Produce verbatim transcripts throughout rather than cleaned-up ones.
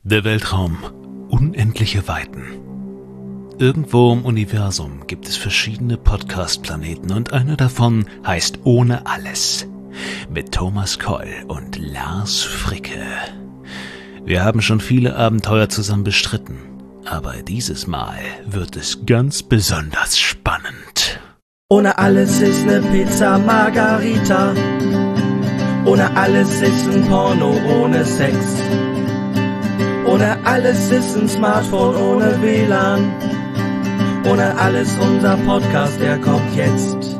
Der Weltraum. Unendliche Weiten. Irgendwo im Universum gibt es verschiedene Podcast-Planeten und einer davon heißt Ohne Alles. Mit Thomas Keul und Lars Fricke. Wir haben schon viele Abenteuer zusammen bestritten, aber dieses Mal wird es ganz besonders spannend. Ohne Alles ist ne Pizza Margarita. Ohne Alles ist ein Porno ohne Sex. Ohne Alles ist ein Smartphone ohne W L A N. Ohne Alles unser Podcast, der kommt jetzt.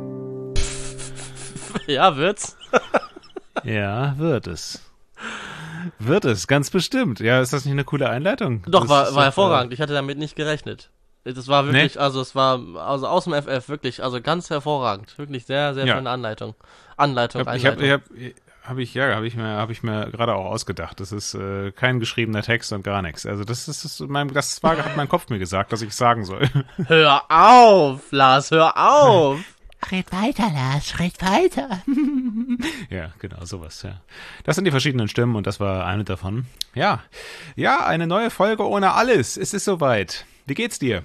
Ja, wird's? Ja, wird es. Wird es, ganz bestimmt. Ja, ist das nicht eine coole Einleitung? Doch, das war, ist war doch, hervorragend. Ich hatte damit nicht gerechnet. Das war wirklich, Nee? also es war, also aus dem F F, wirklich, also ganz hervorragend. Wirklich sehr, sehr Ja. schöne Anleitung. Anleitung, Ich habe, Einleitung. ich habe, habe ich, ja, habe ich mir, habe ich mir gerade auch ausgedacht. Das ist äh, kein geschriebener Text und gar nichts. Also das ist, das, ist mein, das war, hat mein Kopf mir gesagt, dass ich es sagen soll. Hör auf, Lars, hör auf! Red weiter, Lars, red weiter. Ja, genau, sowas, ja. Das sind die verschiedenen Stimmen und das war eine davon. Ja, ja, eine neue Folge ohne Alles. Es ist soweit. Wie geht's dir?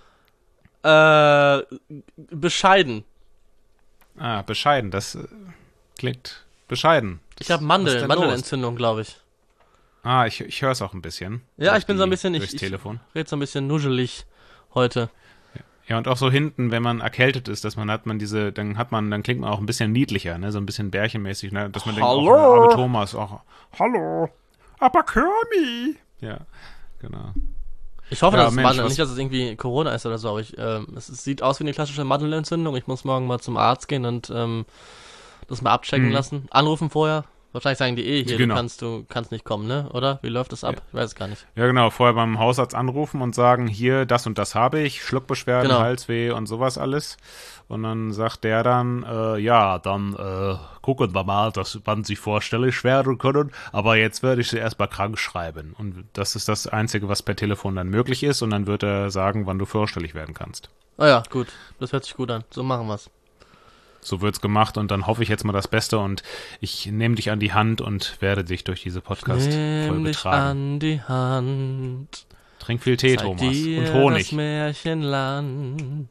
Äh, bescheiden. Ah, bescheiden, das äh, klingt bescheiden. Ich habe Was ist Mandel, denn Mandelentzündung, glaube ich. los? Ah, ich, ich höre es auch ein bisschen. Ja, durch ich bin so ein die- bisschen, ich, durchs ich Telefon. red so ein bisschen nuschelig heute. Ja, und auch so hinten, wenn man erkältet ist, dass man hat man diese, dann hat man, dann klingt man auch ein bisschen niedlicher, ne, so ein bisschen bärchenmäßig, ne, dass man denkt, Hallo. auch der arme Thomas, auch, hallo, aber Kirmi. Ja, genau. Ich hoffe, Ja, dass es Mensch, Mandel, was- nicht, dass es irgendwie Corona ist oder so, aber ich, ähm, es, es sieht aus wie eine klassische Mandelentzündung. Ich muss morgen mal zum Arzt gehen und ähm, das mal abchecken Mhm. lassen. Anrufen vorher. Wahrscheinlich sagen die eh, hier, Genau. du kannst, du kannst nicht kommen, ne? Oder? Wie läuft das ab? Ich weiß es gar nicht. Ja, genau, vorher beim Hausarzt anrufen und sagen, hier, das und das habe ich, Schluckbeschwerden, Genau. Halsweh und sowas alles. Und dann sagt der dann, äh, ja, dann äh, gucken wir mal, dass, wann Sie vorstellig werden können, aber jetzt werde ich Sie erstmal krank schreiben. Und das ist das Einzige, was per Telefon dann möglich ist und dann wird er sagen, wann du vorstellig werden kannst. Ah ja, gut. Das hört sich gut an. So machen wir's. So wird's gemacht und dann hoffe ich jetzt mal das Beste und ich nehme dich an die Hand und werde dich durch diese Podcast-Folge Nimm dich tragen. an die Hand. Trink viel Tee, Zeig Thomas. dir Und Honig. das Märchenland.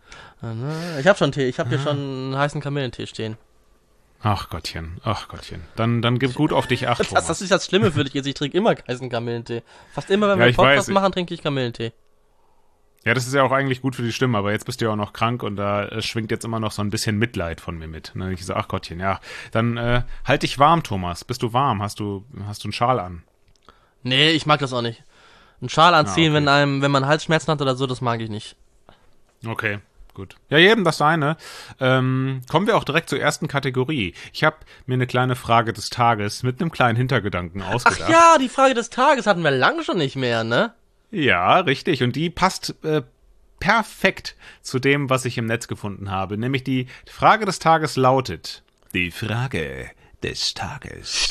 Ich hab schon Tee. Ich hab Ah. hier schon einen heißen Kamillentee stehen. Ach Gottchen, ach Gottchen. Dann, dann gib gut auf dich acht, Das, Thomas. das ist das Schlimme für dich jetzt. Ich trinke immer heißen Kamillentee. Fast immer, wenn Ja, wir ich Podcast weiß. machen, trinke ich Kamillentee. Ja, das ist ja auch eigentlich gut für die Stimme, aber jetzt bist du ja auch noch krank und da äh, schwingt jetzt immer noch so ein bisschen Mitleid von mir mit. Ne? Ich so, ach Gottchen, ja. Dann äh, halt dich warm, Thomas. Bist du warm? Hast du, hast du einen Schal an? Nee, ich mag das auch nicht. Einen Schal anziehen, Ah, okay. wenn einem, wenn man Halsschmerzen hat oder so, das mag ich nicht. Okay, gut. Ja, jedem das seine. Ähm, kommen wir auch direkt zur ersten Kategorie. Ich habe mir eine kleine Frage des Tages mit einem kleinen Hintergedanken Ach ausgedacht. ja, die Frage des Tages hatten wir lange schon nicht mehr, ne? Ja, richtig. Und die passt äh, perfekt zu dem, was ich im Netz gefunden habe. Nämlich die Frage des Tages lautet: Die Frage des Tages.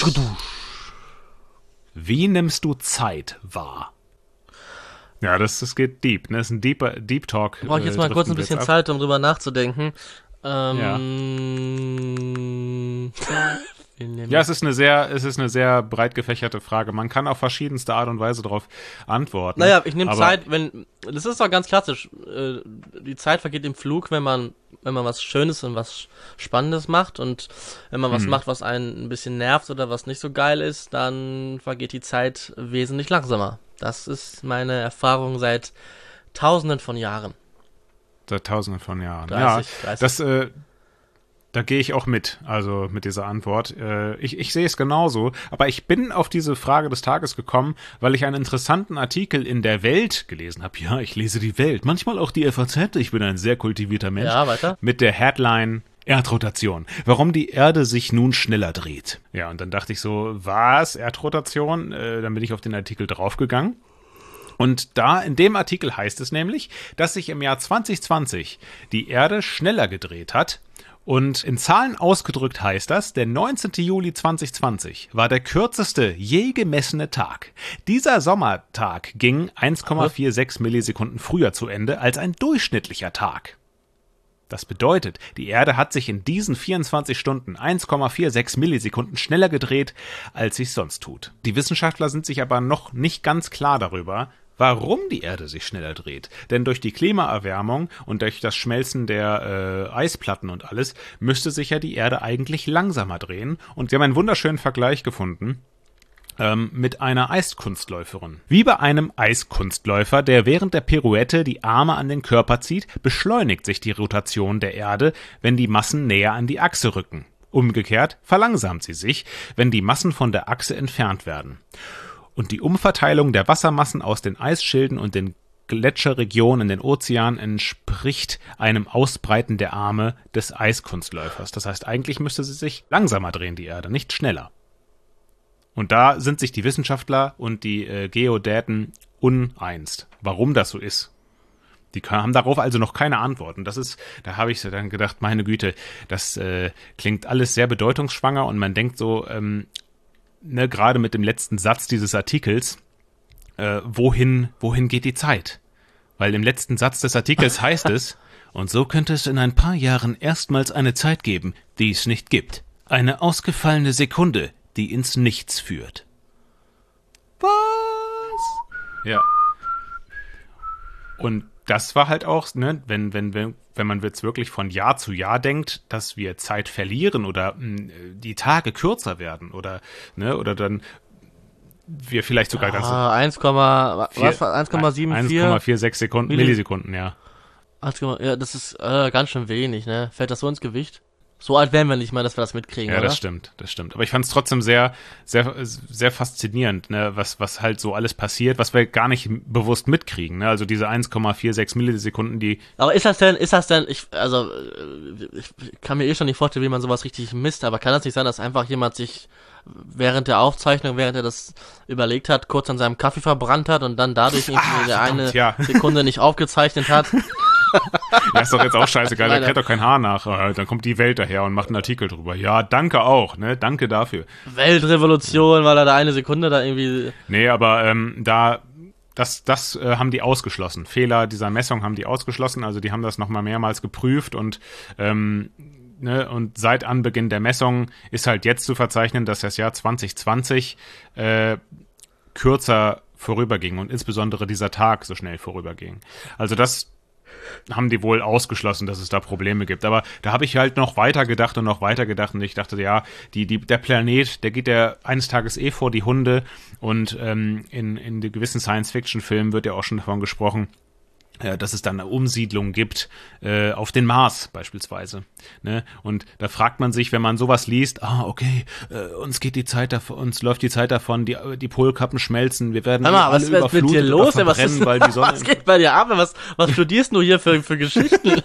Wie nimmst du Zeit wahr? Ja, das, das geht deep. Ne? Das ist ein deeper, Deep Talk. Brauche ich jetzt äh, mal kurz driften ein wir bisschen jetzt ab. Zeit, um drüber nachzudenken. Ähm, wie nehm Ja, ich- es ist eine sehr, es ist eine sehr breit gefächerte Frage. Man kann auf verschiedenste Art und Weise darauf antworten. Naja, ich nehme aber- Zeit, wenn, das ist doch ganz klassisch. Äh, Die Zeit vergeht im Flug, wenn man, wenn man was Schönes und was Spannendes macht, und wenn man was Hm. macht, was einen ein bisschen nervt oder was nicht so geil ist, dann vergeht die Zeit wesentlich langsamer. Das ist meine Erfahrung seit Tausenden von Jahren. Seit tausenden von Jahren. dreißig, ja, dreißig. das, äh, da gehe ich auch mit, also mit dieser Antwort. Äh, ich, ich sehe es genauso, aber ich bin auf diese Frage des Tages gekommen, weil ich einen interessanten Artikel in der Welt gelesen habe. Ja, ich lese die Welt, manchmal auch die F A Z. Ich bin ein sehr kultivierter Mensch. Ja, weiter. Mit der Headline Erdrotation. Warum die Erde sich nun schneller dreht. Ja, und dann dachte ich so, was? Erdrotation? Äh, dann bin ich auf den Artikel draufgegangen. Und da, in dem Artikel heißt es nämlich, dass sich im Jahr zwanzig zwanzig die Erde schneller gedreht hat. Und in Zahlen ausgedrückt heißt das, der neunzehnten Juli zweitausendzwanzig war der kürzeste je gemessene Tag. Dieser Sommertag ging eins Komma sechsundvierzig Millisekunden früher zu Ende als ein durchschnittlicher Tag. Das bedeutet, die Erde hat sich in diesen vierundzwanzig Stunden eins Komma sechsundvierzig Millisekunden schneller gedreht, als sie es sonst tut. Die Wissenschaftler sind sich aber noch nicht ganz klar darüber, warum die Erde sich schneller dreht. Denn durch die Klimaerwärmung und durch das Schmelzen der äh, Eisplatten und alles müsste sich ja die Erde eigentlich langsamer drehen. Und sie haben einen wunderschönen Vergleich gefunden ähm, mit einer Eiskunstläuferin. Wie bei einem Eiskunstläufer, der während der Pirouette die Arme an den Körper zieht, beschleunigt sich die Rotation der Erde, wenn die Massen näher an die Achse rücken. Umgekehrt verlangsamt sie sich, wenn die Massen von der Achse entfernt werden. Und die Umverteilung der Wassermassen aus den Eisschilden und den Gletscherregionen in den Ozeanen entspricht einem Ausbreiten der Arme des Eiskunstläufers. Das heißt, eigentlich müsste sie sich langsamer drehen, die Erde, nicht schneller. Und da sind sich die Wissenschaftler und die äh, Geodäten uneins, warum das so ist. Die haben darauf also noch keine Antworten. Das ist, da habe ich dann gedacht, meine Güte, das äh, klingt alles sehr bedeutungsschwanger und man denkt so, ähm, ne, gerade mit dem letzten Satz dieses Artikels, äh, wohin, wohin geht die Zeit? Weil im letzten Satz des Artikels heißt es, und so könnte es in ein paar Jahren erstmals eine Zeit geben, die es nicht gibt. Eine ausgefallene Sekunde, die ins Nichts führt. Was? Ja. Und das war halt auch, ne, wenn, wenn, wenn, wenn man jetzt wirklich von Jahr zu Jahr denkt, dass wir Zeit verlieren oder mh, die Tage kürzer werden oder, ne, oder dann wir vielleicht sogar ganz ah, eins, was war eins Komma sieben vier? eins Komma sechsundvierzig Sekunden, Milli- Millisekunden, ja. Ja, das ist äh, ganz schön wenig, ne? Fällt das so ins Gewicht? So alt wären wir nicht mal, dass wir das mitkriegen, Ja, oder? das stimmt, das stimmt. Aber ich fand es trotzdem sehr, sehr, sehr faszinierend, ne, was, was halt so alles passiert, was wir gar nicht bewusst mitkriegen, ne? Also diese eins Komma sechsundvierzig Millisekunden, die. Aber ist das denn, ist das denn, ich, also, ich kann mir eh schon nicht vorstellen, wie man sowas richtig misst, aber kann das nicht sein, dass einfach jemand sich während der Aufzeichnung, während er das überlegt hat, kurz an seinem Kaffee verbrannt hat und dann dadurch irgendwie Ah, der verdammt, eine ja. Sekunde nicht aufgezeichnet hat? Ja, ist doch jetzt auch scheißegal, der Leider. kehrt doch kein Haar nach. Äh, Dann kommt die Welt daher und macht einen Artikel drüber. Ja, danke auch, ne? Danke dafür. Weltrevolution, weil er da eine Sekunde da irgendwie. Nee, aber ähm, da, das, das äh, haben die ausgeschlossen. Fehler dieser Messung haben die ausgeschlossen. Also die haben das nochmal mehrmals geprüft und ähm, ne, und seit Anbeginn der Messung ist halt jetzt zu verzeichnen, dass das Jahr zwanzig zwanzig äh, kürzer vorüberging und insbesondere dieser Tag so schnell vorüberging. Also das haben die wohl ausgeschlossen, dass es da Probleme gibt. Aber da habe ich halt noch weiter gedacht und noch weiter gedacht und ich dachte, ja, die, die, der Planet, der geht ja eines Tages eh vor die Hunde und ähm, in, in den gewissen Science-Fiction-Filmen wird ja auch schon davon gesprochen, äh, dass es dann eine Umsiedlung gibt äh, auf den Mars beispielsweise. Ne? Und da fragt man sich, wenn man sowas liest, ah, okay, äh, uns geht die Zeit davon, uns läuft die Zeit davon, die, die Polkappen schmelzen, wir werden Hör mal, alle was wird mit dir überflutet los? oder Was, verbrennen, ist, weil die Sonne... was geht bei dir ab? Was, was studierst du hier für, für Geschichten?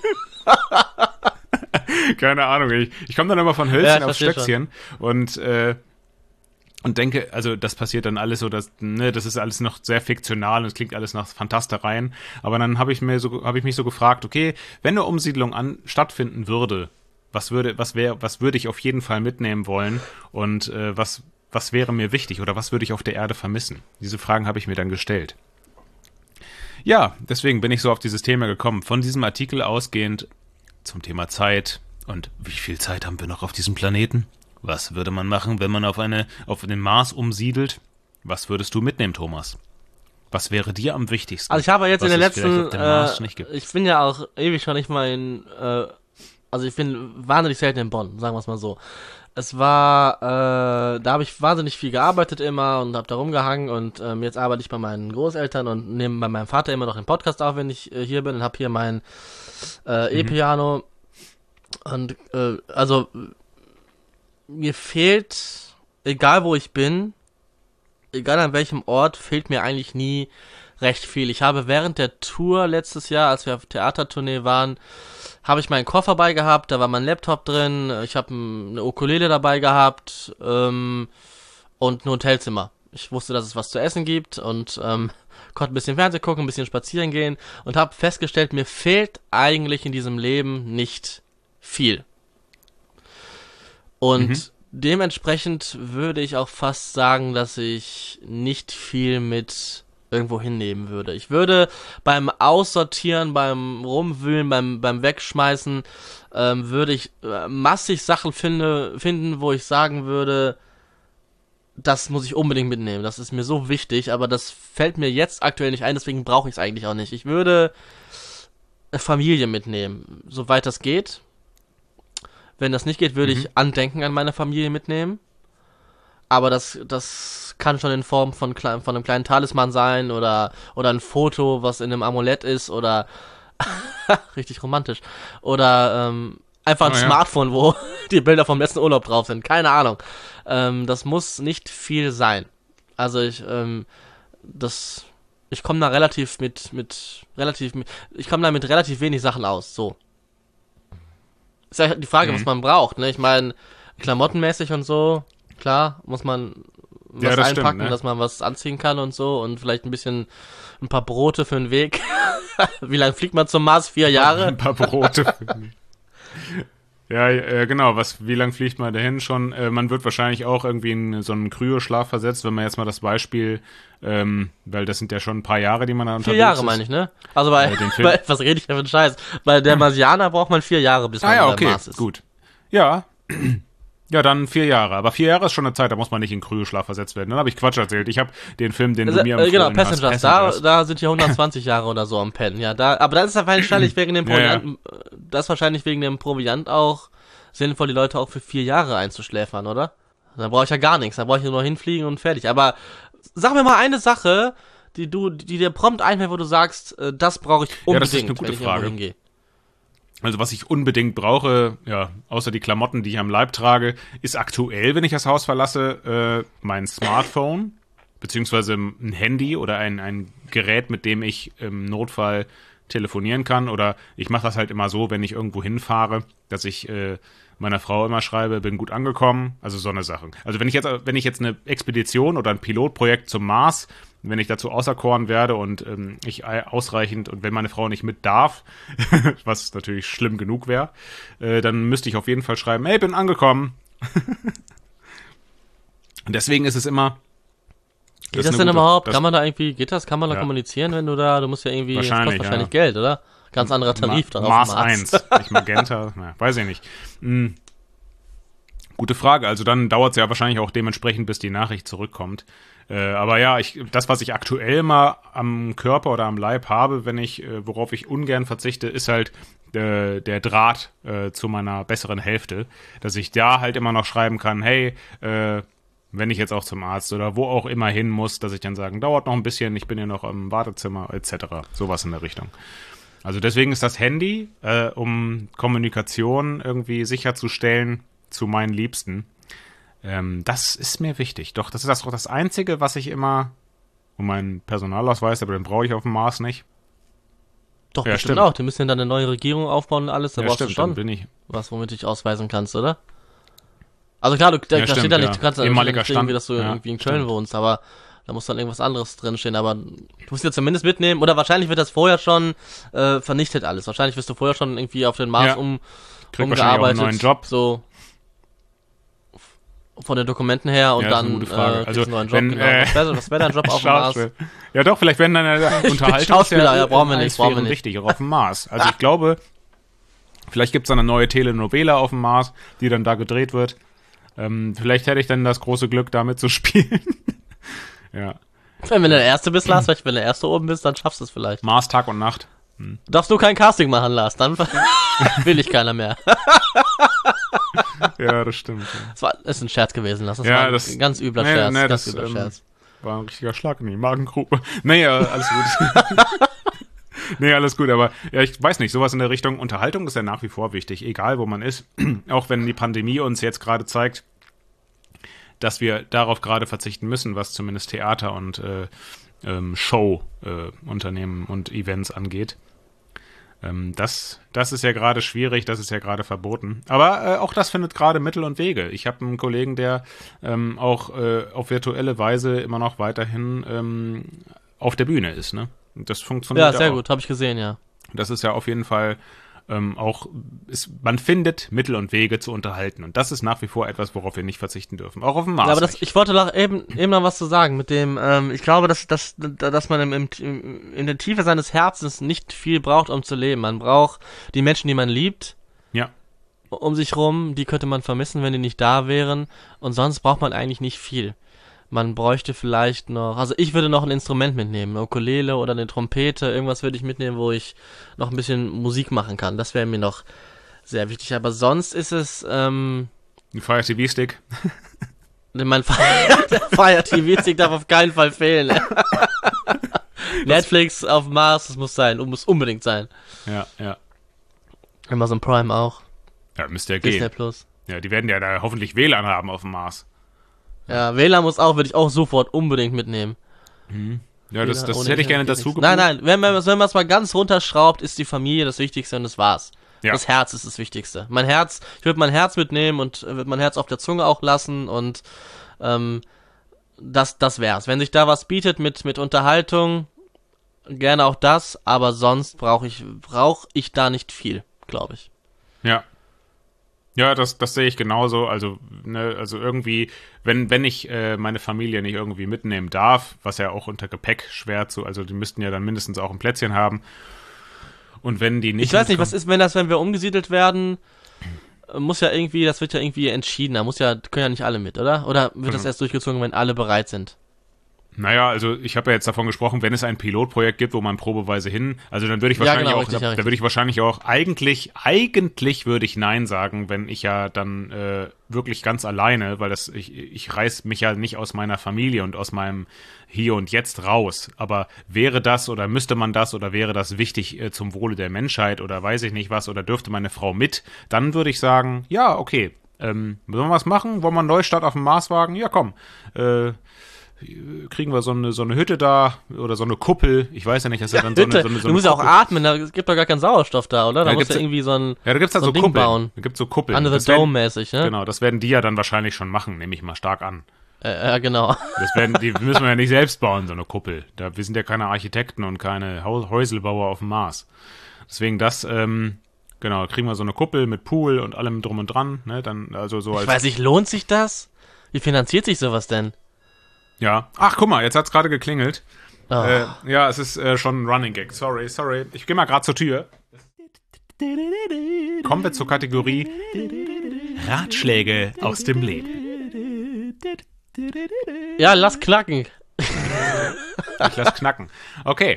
Keine Ahnung, ich, ich komme dann immer von Hölzchen Ja, ich auf verstehe Stöckchen und äh, und denke, also das passiert dann alles so, dass, ne, das ist alles noch sehr fiktional und es klingt alles nach Fantastereien, aber dann habe ich mir so, habe ich mich so gefragt, okay, wenn eine Umsiedlung an stattfinden würde, was würde, was wäre, was würde ich auf jeden Fall mitnehmen wollen und äh, was, was wäre mir wichtig oder was würde ich auf der Erde vermissen? Diese Fragen habe ich mir dann gestellt. Ja, deswegen bin ich so auf dieses Thema gekommen. Von diesem Artikel ausgehend zum Thema Zeit und wie viel Zeit haben wir noch auf diesem Planeten? Was würde man machen, wenn man auf eine auf den Mars umsiedelt? Was würdest du mitnehmen, Thomas? Was wäre dir am wichtigsten? Also ich habe jetzt was in den es vielleicht letzten, auf dem Mars äh, nicht gibt? ich bin ja auch ewig schon nicht mal in, äh, also ich bin wahnsinnig selten in Bonn, sagen wir es mal so. Es war, äh, da habe ich wahnsinnig viel gearbeitet immer und habe da rumgehangen und ähm, jetzt arbeite ich bei meinen Großeltern und nehme bei meinem Vater immer noch den Podcast auf, wenn ich äh, hier bin und habe hier mein äh, E-Piano und äh, also mir fehlt, egal wo ich bin, egal an welchem Ort, fehlt mir eigentlich nie recht viel. Ich habe während der Tour letztes Jahr, als wir auf Theatertournee waren, habe ich meinen Koffer bei gehabt, da war mein Laptop drin, ich habe eine Ukulele dabei gehabt ähm, und ein Hotelzimmer. Ich wusste, dass es was zu essen gibt und ähm, konnte ein bisschen Fernsehen gucken, ein bisschen spazieren gehen und habe festgestellt, mir fehlt eigentlich in diesem Leben nicht viel. Und mhm. dementsprechend würde ich auch fast sagen, dass ich nicht viel mit irgendwo hinnehmen würde. Ich würde beim Aussortieren, beim Rumwühlen, beim beim Wegschmeißen, ähm, würde ich äh, massig Sachen finde, finden, wo ich sagen würde, das muss ich unbedingt mitnehmen. Das ist mir so wichtig, aber das fällt mir jetzt aktuell nicht ein, deswegen brauche ich es eigentlich auch nicht. Ich würde Familie mitnehmen, soweit das geht. Wenn das nicht geht, würde mhm. ich Andenken an meine Familie mitnehmen. Aber das, das kann schon in Form von, von einem kleinen Talisman sein oder, oder ein Foto, was in einem Amulett ist oder richtig romantisch. Oder ähm, einfach ein oh, Smartphone, ja. wo die Bilder vom letzten Urlaub drauf sind. Keine Ahnung. Ähm, das muss nicht viel sein. Also ich, ähm, das, ich komme da relativ mit, mit, relativ, mit, ich komme da mit relativ wenig Sachen aus. So. Ist ja die Frage, mhm. was man braucht. Ne? Ich meine, klamottenmäßig und so. Klar, muss man was ja, das einpacken, stimmt, ne? dass man was anziehen kann und so und vielleicht ein bisschen, ein paar Brote für den Weg. Wie lange fliegt man zum Mars? Vier Jahre? Ein paar Brote für den Weg. Ja, äh, genau, was, wie lange fliegt man dahin schon? Äh, man wird wahrscheinlich auch irgendwie in so einen Kryoschlaf versetzt, wenn man jetzt mal das Beispiel, ähm, weil das sind ja schon ein paar Jahre, die man da unterwegs ist. Vier Jahre ist. meine ich, ne? Also bei, äh, bei was rede ich da für einen Scheiß? Bei der Marsianer braucht man vier Jahre, bis man ah, ja, beim okay, Mars ist. Gut. Ja, ja, dann vier Jahre. Aber vier Jahre ist schon eine Zeit, da muss man nicht in Kryoschlaf versetzt werden. Dann habe ich Quatsch erzählt. Ich habe den Film, den also, du mir empfohlen Genau, Passengers, hast, Passengers. Da, da sind ja hundertzwanzig Jahre oder so am Pennen. Ja, da, aber das ist wahrscheinlich wegen dem Proviant, ja, ja. das ist wahrscheinlich wegen dem Proviant auch sinnvoll, die Leute auch für vier Jahre einzuschläfern, oder? Da brauche ich ja gar nichts. Da brauche ich nur hinfliegen und fertig. Aber sag mir mal eine Sache, die du, die dir prompt einfällt, wo du sagst, das brauche ich unbedingt, ja, das ist eine gute wenn ich Frage. irgendwo hingehe. Also was ich unbedingt brauche, ja, außer die Klamotten, die ich am Leib trage, ist aktuell, wenn ich das Haus verlasse, äh, mein Smartphone, beziehungsweise ein Handy oder ein, ein Gerät, mit dem ich im Notfall telefonieren kann. Oder ich mache das halt immer so, wenn ich irgendwo hinfahre, dass ich äh, meiner Frau immer schreibe, bin gut angekommen, also so eine Sache. Also wenn ich jetzt, wenn ich jetzt eine Expedition oder ein Pilotprojekt zum Mars, wenn ich dazu auserkoren werde und ähm, ich ausreichend und wenn meine Frau nicht mit darf, was natürlich schlimm genug wäre, äh, dann müsste ich auf jeden Fall schreiben, hey, bin angekommen. Und deswegen ist es immer. Geht das, das denn gute, überhaupt? Das, kann man da irgendwie, geht das? Kann man da ja. kommunizieren, wenn du da, du musst ja irgendwie, wahrscheinlich, das kostet wahrscheinlich ja. Geld, oder? Ganz anderer Tarif Ma- dann Mars auf Mars. eins, nicht Magenta, na, weiß ich nicht. Hm. Gute Frage, also dann dauert es ja wahrscheinlich auch dementsprechend, bis die Nachricht zurückkommt. Äh, aber ja, ich, das, was ich aktuell mal am Körper oder am Leib habe, wenn ich, äh, worauf ich ungern verzichte, ist halt äh, der Draht äh, zu meiner besseren Hälfte, dass ich da halt immer noch schreiben kann, hey, äh, wenn ich jetzt auch zum Arzt oder wo auch immer hin muss, dass ich dann sagen, dauert noch ein bisschen, ich bin ja noch im Wartezimmer, et cetera. Sowas in der Richtung. Also deswegen ist das Handy, äh, um Kommunikation irgendwie sicherzustellen zu meinen Liebsten, ähm, das ist mir wichtig. Doch, das ist das, das Einzige, was ich immer, und meinen Personalausweis, aber den brauche ich auf dem Mars nicht. Doch, ja, bestimmt stimmt. auch. Die müssen ja dann eine neue Regierung aufbauen und alles, da ja, brauchst stimmt, du schon dann bin ich. was, womit du dich ausweisen kannst, oder? Also klar, du, da, ja, da stimmt, steht da nicht, ja. du kannst da Ehemaliger nicht irgendwie, dass du Stand. irgendwie in Ja, Köln stimmt. wohnst, aber da muss dann irgendwas anderes drinstehen, aber du musst ja zumindest mitnehmen, oder wahrscheinlich wird das vorher schon äh, vernichtet alles. Wahrscheinlich wirst du vorher schon irgendwie auf den Mars Ja. um, Krieg wahrscheinlich umgearbeitet. auch einen neuen Job. So von den Dokumenten her und Ja, das ist dann eine gute Frage. äh, Also, einen neuen Job. wenn, Genau. äh, Was wäre was wär dein Job auf dem Mars? Schauspiel. Ja doch, vielleicht werden dann äh, Ich bin Unterhaltung Schauspieler, ja, brauchen wir nicht, brauchen wir nicht. Richtig, auch auf dem Mars. Also ich glaube, vielleicht gibt es eine neue Telenovela auf dem Mars, die dann da gedreht wird. Ähm, vielleicht hätte ich dann das große Glück, da mitzuspielen. Ja. Wenn du der Erste bist, Lars, vielleicht wenn du der Erste oben bist, dann schaffst du es vielleicht. Mars Tag und Nacht. Hm. Darfst du kein Casting machen, Lars, dann will ich keiner mehr. Ja, das stimmt. Ja. Das war, ist ein Scherz gewesen, Lars. Das Ja, war ein das- ganz übler nee, Scherz. nee, ganz das, übler ähm, Scherz. War ein richtiger Schlag in die Magengrube. Nee, ja, alles gut. Nee, alles gut, aber ja, ich weiß nicht, sowas in der Richtung Unterhaltung ist ja nach wie vor wichtig, egal wo man ist. Auch wenn die Pandemie uns jetzt gerade zeigt, dass wir darauf gerade verzichten müssen, was zumindest Theater und äh, ähm, Show-Unternehmen äh, und Events angeht. Ähm, das, das ist ja gerade schwierig, das ist ja gerade verboten. Aber äh, auch das findet gerade Mittel und Wege. Ich habe einen Kollegen, der ähm, auch äh, auf virtuelle Weise immer noch weiterhin ähm, auf der Bühne ist, ne? Und das funktioniert Ja, sehr auch. gut, habe ich gesehen, ja. Das ist ja auf jeden Fall ähm, auch, ist, man findet Mittel und Wege zu unterhalten. Und das ist nach wie vor etwas, worauf wir nicht verzichten dürfen. Auch auf dem Mars. Ja, aber das, ich wollte noch eben, eben noch was zu sagen mit dem, ähm, ich glaube, dass, dass, dass man im, im, in der Tiefe seines Herzens nicht viel braucht, um zu leben. Man braucht die Menschen, die man liebt. Ja. Um sich rum, die könnte man vermissen, wenn die nicht da wären. Und sonst braucht man eigentlich nicht viel. Man bräuchte vielleicht noch, also ich würde noch ein Instrument mitnehmen, eine Ukulele oder eine Trompete, irgendwas würde ich mitnehmen, wo ich noch ein bisschen Musik machen kann. Das wäre mir noch sehr wichtig. Aber sonst ist es, ähm... Ein Fire T V-Stick. Mein Fire, der Fire T V-Stick darf auf keinen Fall fehlen. Netflix auf dem Mars, das muss sein, muss unbedingt sein. Ja, ja. Amazon Prime auch. Ja, müsste ja gehen. Disney Plus. Ja, die werden ja da hoffentlich W L A N haben auf dem Mars. Ja, W L A N muss auch, würde ich auch sofort unbedingt mitnehmen. Mhm. Ja, das, das hätte ich gerne dazu gebucht. Nein, nein, wenn man wenn man es mal ganz runterschraubt, ist die Familie das Wichtigste und das war's. Ja. Das Herz ist das Wichtigste. Mein Herz, ich würde mein Herz mitnehmen und würde mein Herz auf der Zunge auch lassen und ähm, das, das wär's. Wenn sich da was bietet mit, mit Unterhaltung, gerne auch das, aber sonst brauche ich, brauche ich da nicht viel, glaube ich. Ja. Ja, das, das sehe ich genauso. Also, ne, also irgendwie, wenn, wenn ich äh, meine Familie nicht irgendwie mitnehmen darf, was ja auch unter Gepäck schwer zu, also die müssten ja dann mindestens auch ein Plätzchen haben. Und wenn die nicht. Ich weiß nicht, was ist, wenn das, wenn wir umgesiedelt werden, muss ja irgendwie, das wird ja irgendwie entschieden, da muss ja, können ja nicht alle mit, oder? Oder wird das erst durchgezogen, wenn alle bereit sind? Naja, also ich habe ja jetzt davon gesprochen, wenn es ein Pilotprojekt gibt, wo man probeweise hin, also dann würde ich wahrscheinlich ja, genau, auch, richtig, da, ja, da würde ich wahrscheinlich auch eigentlich, eigentlich würde ich Nein sagen, wenn ich ja dann äh, wirklich ganz alleine, weil das, ich, ich reiß mich ja nicht aus meiner Familie und aus meinem Hier und Jetzt raus, aber wäre das oder müsste man das oder wäre das wichtig äh, zum Wohle der Menschheit oder weiß ich nicht was oder dürfte meine Frau mit, dann würde ich sagen, ja, okay, ähm, wollen wir was machen? Wollen wir einen Neustart auf dem Mars wagen? Ja, komm, äh, kriegen wir so eine, so eine Hütte da oder so eine Kuppel. Ich weiß ja nicht, dass ja, dann so eine, so eine, so Du musst ja auch Kuppel. atmen, da gibt doch gar keinen Sauerstoff da, oder? Da Ja, musst du gibt's- irgendwie so ein, Ja, da gibt's dann so so, ein Ding Kuppeln. bauen. Da gibt's so Kuppeln. Under Das the werden- Dome-mäßig, ne? Genau, das werden die ja dann wahrscheinlich schon machen, nehme ich mal stark an. Äh, äh, genau. Das werden, die müssen wir ja nicht selbst bauen, so eine Kuppel. Da, wir sind ja keine Architekten und keine Hau- Häuselbauer auf dem Mars. Deswegen das, ähm, genau, kriegen wir so eine Kuppel mit Pool und allem drum und dran, ne, dann, also so als. Ich weiß nicht, lohnt sich das? Wie finanziert sich sowas denn? Ja. Ach, guck mal, jetzt hat's gerade geklingelt. Oh. Äh, ja, es ist äh, schon ein Running Gag. Sorry, sorry. Ich gehe mal gerade zur Tür. Kommen wir zur Kategorie Ratschläge aus dem Leben. Ja, lass knacken. Ich lass knacken. Okay.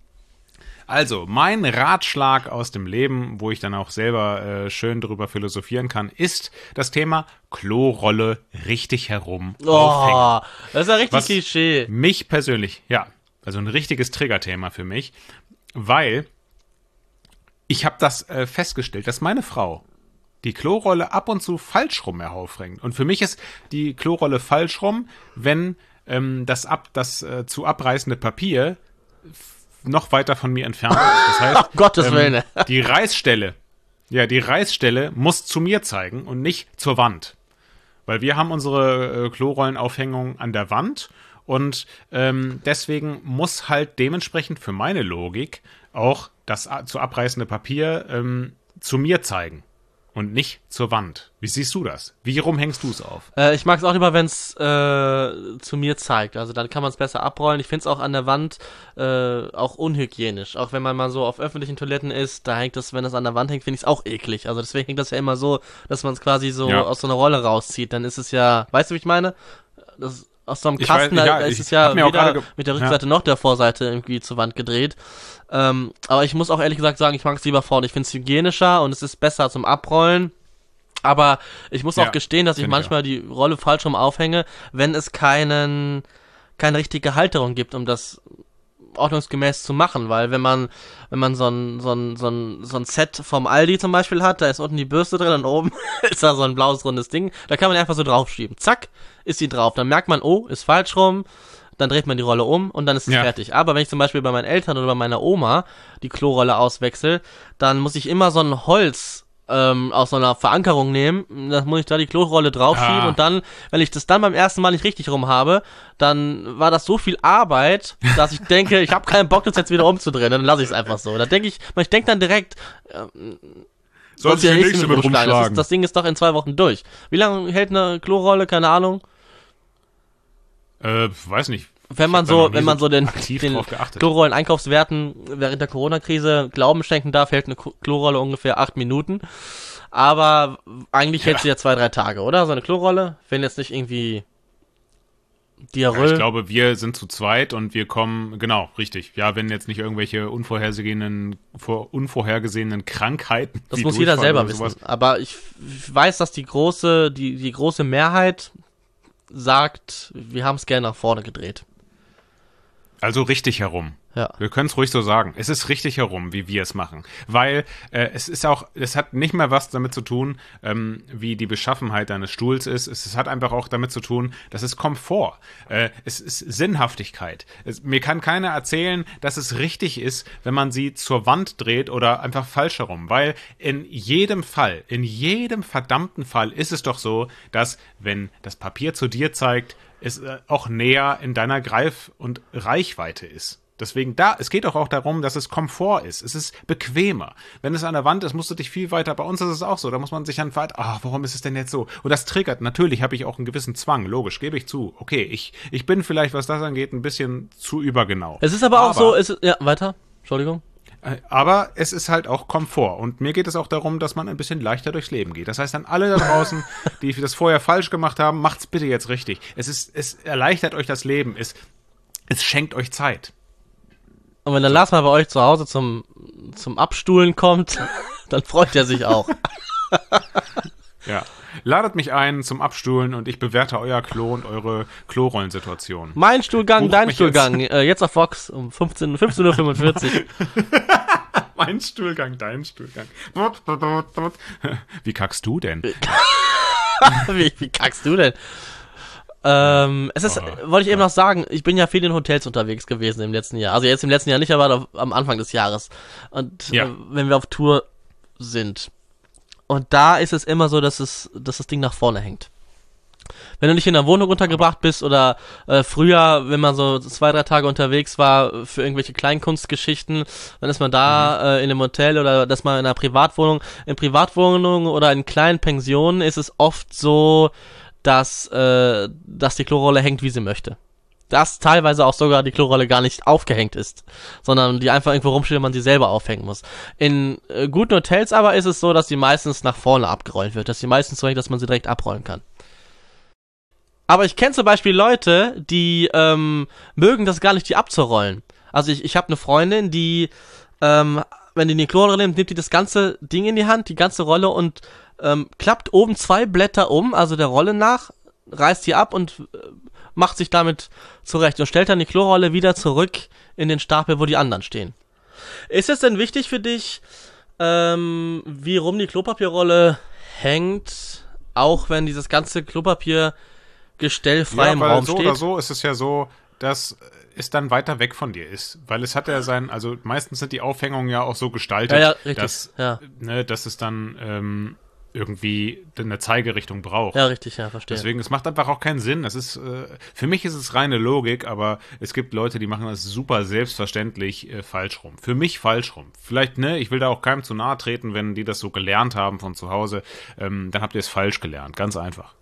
Also, mein Ratschlag aus dem Leben, wo ich dann auch selber äh, schön drüber philosophieren kann, ist das Thema Klorolle richtig herum aufhängen. Oh, das ist ja richtig Was Klischee. Mich persönlich, ja, also ein richtiges Triggerthema für mich, weil ich habe das äh, festgestellt, dass meine Frau die Klorolle ab und zu falsch rum aufhängt. Und für mich ist die Klorolle falsch rum, wenn ähm, das, ab, das äh, zu abreißende Papier f- noch weiter von mir entfernt ist. Das heißt, Um Gottes Willen. die Reißstelle, ja, die Reißstelle muss zu mir zeigen und nicht zur Wand. Weil wir haben unsere äh, Klorollenaufhängung an der Wand und ähm, deswegen muss halt dementsprechend für meine Logik auch das a- zu abreißende Papier ähm, zu mir zeigen und nicht zur Wand. Wie siehst du das? Wie rum hängst du es auf? Äh, ich mag es auch lieber, wenn es äh, zu mir zeigt. Also dann kann man es besser abrollen. Ich finde es auch an der Wand äh, auch unhygienisch. Auch wenn man mal so auf öffentlichen Toiletten ist, da hängt das, wenn das an der Wand hängt, finde ich es auch eklig. Also deswegen hängt das ja immer so, dass man es quasi so Ja. aus so einer Rolle rauszieht. Dann ist es ja, weißt du, wie ich meine? Das, aus so einem Ich Kasten, weiß- da ja, ist ich es ja hab mir auch weder gerade ge- mit der Rückseite noch der Vorseite irgendwie zur Wand gedreht. Ähm, aber ich muss auch ehrlich gesagt sagen, ich mag es lieber vorne. Ich finde es hygienischer und es ist besser zum Abrollen. Aber ich muss Ja, auch gestehen, dass ich finde ich manchmal die Rolle falsch rum aufhänge, wenn es keinen, keine richtige Halterung gibt, um das ordnungsgemäß zu machen, weil wenn man, wenn man so ein, so ein, so ein, so ein Set vom Aldi zum Beispiel hat, da ist unten die Bürste drin und oben ist da so ein blaues rundes Ding, da kann man einfach so draufschieben. Zack, ist sie drauf. Dann merkt man, oh, ist falsch rum, dann dreht man die Rolle um und dann ist es Ja. fertig. Aber wenn ich zum Beispiel bei meinen Eltern oder bei meiner Oma die Klorolle auswechsel, dann muss ich immer so ein Holz ähm, aus so einer Verankerung nehmen, dann muss ich da die Klorolle draufschieben Ah. und dann, wenn ich das dann beim ersten Mal nicht richtig rum habe, dann war das so viel Arbeit, dass ich denke, ich habe keinen Bock, das jetzt wieder umzudrehen, dann lasse ich es einfach so. Da denke ich, ich denke dann direkt, ähm, Soll sich ja der nichts Nächste mit mit rumschlagen. Das, rumschlagen. ist, das Ding ist doch in zwei Wochen durch. Wie lange hält eine Klorolle? Keine Ahnung. Äh, weiß nicht. Wenn man Ich hab da so, noch nie wenn man so den, aktiv den drauf geachtet. Klorollen-Einkaufswerten während der Corona-Krise Glauben schenken darf, hält eine K- Klorolle ungefähr acht Minuten. Aber eigentlich hält sie ja zwei, drei Tage, oder? So eine Klorolle, wenn jetzt nicht irgendwie Ja, Diarrhoe. ich glaube, wir sind zu zweit und wir kommen, genau, richtig. Ja, wenn jetzt nicht irgendwelche unvorhergesehenen, vor, unvorhergesehenen Krankheiten. Das wie muss jeder Durchfall selber oder sowas- wissen. Aber ich, ich weiß, dass die große, die, die große Mehrheit sagt, wir haben es gerne nach vorne gedreht. Also richtig herum. Ja. Wir können es ruhig so sagen. Es ist richtig herum, wie wir es machen. Weil äh, es ist auch, es hat nicht mehr was damit zu tun, ähm, wie die Beschaffenheit deines Stuhls ist. Es, es hat einfach auch damit zu tun, das ist Komfort. Äh, es ist Sinnhaftigkeit. Es, mir kann keiner erzählen, dass es richtig ist, wenn man sie zur Wand dreht oder einfach falsch herum. Weil in jedem Fall, in jedem verdammten Fall ist es doch so, dass wenn das Papier zu dir zeigt, es äh, auch näher in deiner Greif- und Reichweite ist. Deswegen da, es geht doch auch darum, dass es Komfort ist. Es ist bequemer. Wenn es an der Wand ist, musst du dich viel weiter, bei uns ist es auch so, da muss man sich dann weiter, ach, warum ist es denn jetzt so? Und das triggert, natürlich habe ich auch einen gewissen Zwang, logisch, gebe ich zu. Okay, ich, ich bin vielleicht, was das angeht, ein bisschen zu übergenau. Es ist aber auch so, es ist, ja, weiter, Entschuldigung. Äh, Aber es ist halt auch Komfort. Und mir geht es auch darum, dass man ein bisschen leichter durchs Leben geht. Das heißt, an alle da draußen, die das vorher falsch gemacht haben, macht's bitte jetzt richtig. Es ist, es erleichtert euch das Leben. Es, es schenkt euch Zeit. Und wenn der Lars mal bei euch zu Hause zum, zum Abstuhlen kommt, dann freut er sich auch. Ja. Ladet mich ein zum Abstuhlen und ich bewerte euer Klo und eure Klorollensituation. Mein Stuhlgang, Bucht dein mich Stuhlgang, äh, jetzt auf Vox um fünfzehn Uhr fünfundvierzig. Mein Stuhlgang, dein Stuhlgang. Wie kackst du denn? wie, wie kackst du denn? Ähm, es ist, Oh, wollte ich eben noch sagen, ich bin ja viel in Hotels unterwegs gewesen im letzten Jahr. Also jetzt im letzten Jahr nicht, aber am Anfang des Jahres. Und Ja. äh, wenn wir auf Tour sind. Und da ist es immer so, dass es, dass das Ding nach vorne hängt. Wenn du nicht in der Wohnung untergebracht bist oder äh, früher, wenn man so zwei, drei Tage unterwegs war für irgendwelche Kleinkunstgeschichten, dann ist man da Mhm. äh, in einem Hotel oder dass man in einer Privatwohnung. In Privatwohnungen oder in kleinen Pensionen ist es oft so, dass, äh, dass die Klorolle hängt, wie sie möchte. Dass teilweise auch sogar die Klorolle gar nicht aufgehängt ist, sondern die einfach irgendwo rumsteht und man sie selber aufhängen muss. In äh, guten Hotels aber ist es so, dass die meistens nach vorne abgerollt wird, dass die meistens so hängt, dass man sie direkt abrollen kann. Aber ich kenne zum Beispiel Leute, die ähm, mögen das gar nicht, die abzurollen. Also ich, ich habe eine Freundin, die, ähm, wenn die die Klorolle nimmt, nimmt die das ganze Ding in die Hand, die ganze Rolle und ähm, klappt oben zwei Blätter um, also der Rolle nach, reißt die ab und äh, macht sich damit zurecht und stellt dann die Klorolle wieder zurück in den Stapel, wo die anderen stehen. Ist es denn wichtig für dich, ähm, wie rum die Klopapierrolle hängt, auch wenn dieses ganze Klopapiergestell frei Ja, im weil Raum so steht? oder so ist es ja so, dass es dann weiter weg von dir ist. Weil es hat ja sein, also meistens sind die Aufhängungen ja auch so gestaltet, Ja, ja, richtig, dass, ja. ne, dass es dann ähm, irgendwie eine Zeigerichtung braucht. Ja, richtig, ja, verstehe. Deswegen, es macht einfach auch keinen Sinn. Es ist, äh, für mich ist es reine Logik, aber es gibt Leute, die machen das super selbstverständlich äh, falsch rum. Für mich falsch rum. Vielleicht, ne, ich will da auch keinem zu nahe treten, wenn die das so gelernt haben von zu Hause, ähm, dann habt ihr es falsch gelernt. Ganz einfach.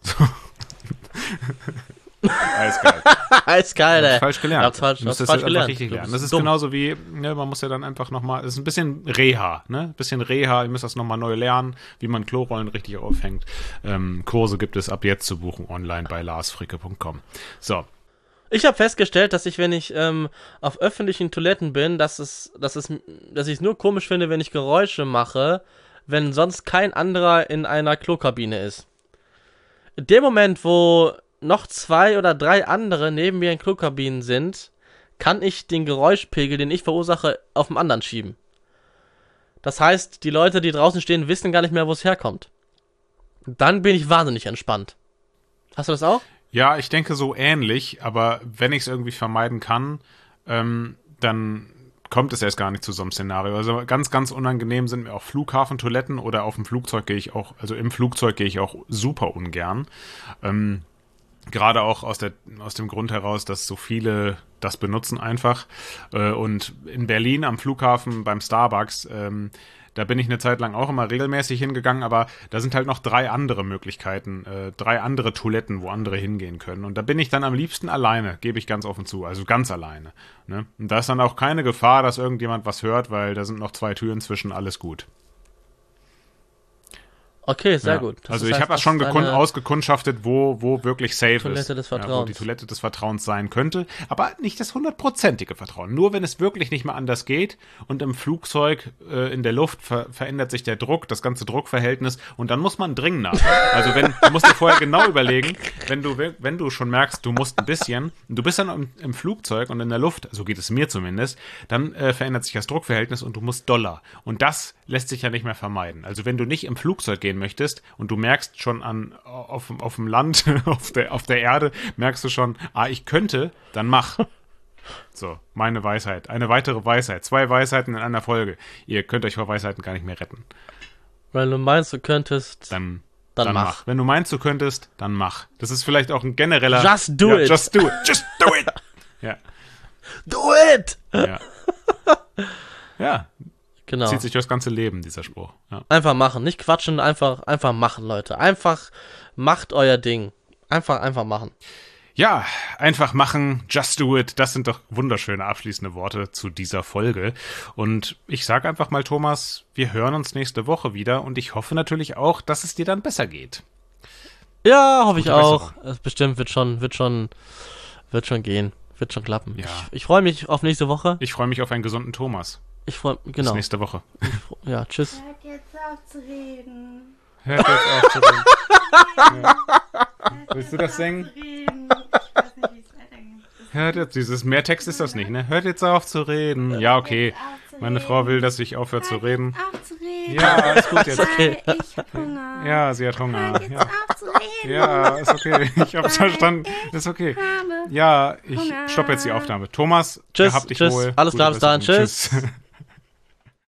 Alles geil. Alles geil, ey. Falsch gelernt. Hab's falsch, Du musst hab's das falsch einfach gelernt. richtig Du lernen. bist Das ist dumm. genauso wie, ne, man muss ja dann einfach nochmal, das ist ein bisschen Reha, ne? Ein bisschen Reha, ihr müsst das nochmal neu lernen, wie man Klorollen richtig aufhängt. Ähm, Kurse gibt es ab jetzt zu buchen online bei lars fricke punkt com. So. Ich habe festgestellt, dass ich, wenn ich ähm, auf öffentlichen Toiletten bin, dass es, dass es, dass ich es nur komisch finde, wenn ich Geräusche mache, wenn sonst kein anderer in einer Klokabine ist. In dem Moment, wo noch zwei oder drei andere neben mir in Klokabinen sind, kann ich den Geräuschpegel, den ich verursache, auf den anderen schieben. Das heißt, die Leute, die draußen stehen, wissen gar nicht mehr, wo es herkommt. Dann bin ich wahnsinnig entspannt. Hast du das auch? Ja, ich denke so ähnlich, aber wenn ich es irgendwie vermeiden kann, ähm, dann kommt es erst gar nicht zu so einem Szenario. Also ganz, ganz unangenehm sind mir auch Flughafentoiletten oder auf dem Flugzeug gehe ich auch, also im Flugzeug gehe ich auch super ungern. Ähm, Gerade auch aus, der, aus dem Grund heraus, dass so viele das benutzen einfach. Äh, und in Berlin am Flughafen beim Starbucks, ähm, Da bin ich eine Zeit lang auch immer regelmäßig hingegangen, aber da sind halt noch drei andere Möglichkeiten, äh, drei andere Toiletten, wo andere hingehen können. Und da bin ich dann am liebsten alleine, gebe ich ganz offen zu, also ganz alleine. Ne? Und da ist dann auch keine Gefahr, dass irgendjemand was hört, weil da sind noch zwei Türen zwischen, alles gut. Okay, sehr ja. gut. Das also ist ich heißt, habe das schon ist gekun- eine ausgekundschaftet, wo, wo wirklich safe Toilette ist. des Vertrauens. Ja, wo die Toilette des Vertrauens sein könnte. Aber nicht das hundertprozentige Vertrauen. Nur wenn es wirklich nicht mehr anders geht und im Flugzeug, äh, in der Luft ver- verändert sich der Druck, das ganze Druckverhältnis und dann muss man dringend nach. Also wenn, du musst dir vorher genau überlegen, wenn du, wenn du schon merkst, du musst ein bisschen, und du bist dann im, im Flugzeug und in der Luft, so geht es mir zumindest, dann äh, verändert sich das Druckverhältnis und du musst doller. Und das lässt sich ja nicht mehr vermeiden. Also wenn du nicht im Flugzeug gehen möchtest und du merkst schon an auf, auf dem Land, auf der, auf der Erde, merkst du schon, ah, ich könnte, dann mach. So, meine Weisheit. Eine weitere Weisheit. Zwei Weisheiten in einer Folge. Ihr könnt euch vor Weisheiten gar nicht mehr retten. Wenn du meinst, du könntest, Dann, dann, dann mach. mach. Wenn du meinst, du könntest, dann mach. Das ist vielleicht auch ein genereller... Just do ja, it. Just do it. Just do it. Ja. Do it! Ja. Ja. Genau. Zieht sich durchs ganze Leben, dieser Spruch. Ja. Einfach machen, nicht quatschen, einfach, einfach machen, Leute. Einfach macht euer Ding. Einfach, einfach machen. Ja, einfach machen, just do it. Das sind doch wunderschöne abschließende Worte zu dieser Folge. Und ich sage einfach mal, Thomas, wir hören uns nächste Woche wieder und ich hoffe natürlich auch, dass es dir dann besser geht. Ja, hoffe ich Gute auch. Besserung. Es bestimmt wird schon, wird schon, wird schon gehen. Wird schon klappen. Ja. Ich, ich freue mich auf nächste Woche. Ich freue mich auf einen gesunden Thomas. Ich freue Bis genau. nächste Woche. Ja, tschüss. Hört jetzt auf zu reden. Hört jetzt auf zu reden. Ja. Willst du das singen? Zu reden. Ich weiß nicht, wie es weitergeht. Hört jetzt, dieses mehr Text ist das nicht, ne? Hört jetzt auf zu reden. Ja, okay. Meine Frau will, dass ich aufhöre zu reden. Auf zu reden. Ja, alles gut jetzt. Okay. Weil ich hab Hunger. Ja, sie hat Hunger. Hört jetzt Ja, auf zu reden. ja ist okay. Ich hab's verstanden. Ist okay. Habe Ja, ich Hunger. stoppe jetzt die Aufnahme. Thomas, Tschüss, gehabt dich tschüss. wohl. Alles Gute klar, bis dahin. Besserung. Tschüss.